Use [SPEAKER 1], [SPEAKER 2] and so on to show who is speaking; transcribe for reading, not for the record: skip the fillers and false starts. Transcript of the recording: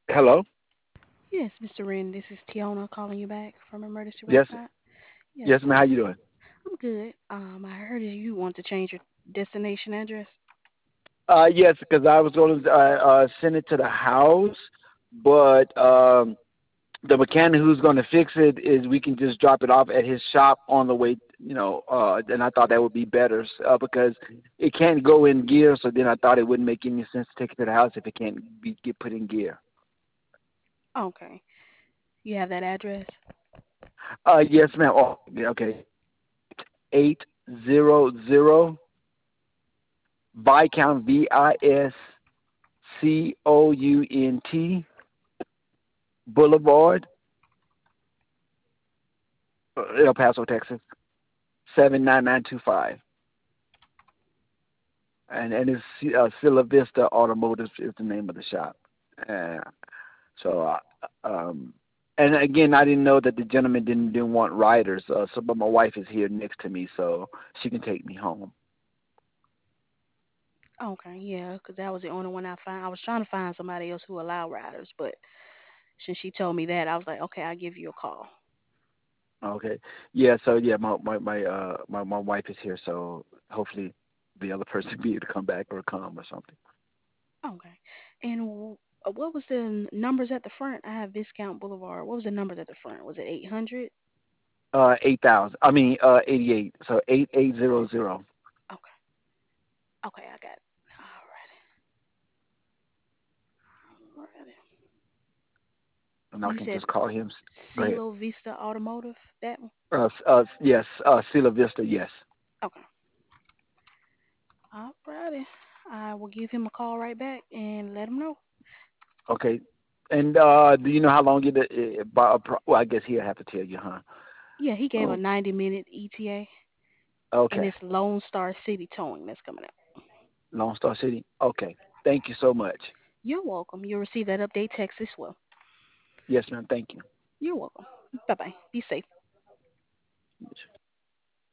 [SPEAKER 1] Hello.
[SPEAKER 2] Yes, Mr. Wren, this is Tiona calling you back from Emergency
[SPEAKER 1] Yes.
[SPEAKER 2] Response. Yes,
[SPEAKER 1] Yes, man. How you doing?
[SPEAKER 2] I'm good. I heard you want to change your destination address.
[SPEAKER 1] Yes, because I was going to send it to the house, but the mechanic who's going to fix it is we can just drop it off at his shop on the way. And I thought that would be better because it can't go in gear. So then I thought it wouldn't make any sense to take it to the house if it can't get put in gear.
[SPEAKER 2] Okay. You have that address?
[SPEAKER 1] Yes, ma'am. Oh, yeah, okay. 800 Viscount Viscount Boulevard, El Paso, Texas 79925, and it's Silla Vista Automotive is the name of the shop. Uh, so, and again, I didn't know that the gentleman didn't want riders. But my wife is here next to me, so she can take me home.
[SPEAKER 2] Okay, yeah, 'cause that was the only one I found. I was trying to find somebody else who allow riders, but since she told me that, I was like, okay, I'll give you a call.
[SPEAKER 1] Okay. Yeah. So yeah, my wife is here, so hopefully the other person be able to come back or come or something.
[SPEAKER 2] Okay. And what was the numbers at the front? I have Viscount Boulevard. What was the numbers at the front? Was it 800?
[SPEAKER 1] 8,000. I mean, 88. So 8800.
[SPEAKER 2] Okay. Okay, I got it. Alrighty.
[SPEAKER 1] And I
[SPEAKER 2] You
[SPEAKER 1] can
[SPEAKER 2] said
[SPEAKER 1] just call him. Go ahead.
[SPEAKER 2] Silo Vista Automotive? That one?
[SPEAKER 1] Yes, Sila Vista, yes.
[SPEAKER 2] Okay. Alrighty. I will give him a call right back and let him know.
[SPEAKER 1] Okay. And do you know how long well, I guess he'll have to tell you, huh?
[SPEAKER 2] Yeah, he gave a
[SPEAKER 1] Oh,
[SPEAKER 2] 90-minute ETA, and
[SPEAKER 1] okay.
[SPEAKER 2] it's Lone Star City Towing that's coming up.
[SPEAKER 1] Lone Star City. Okay. Thank you so much.
[SPEAKER 2] You're welcome. You'll receive that update text as well.
[SPEAKER 1] Yes, ma'am. Thank you.
[SPEAKER 2] You're welcome. Bye bye. Be safe.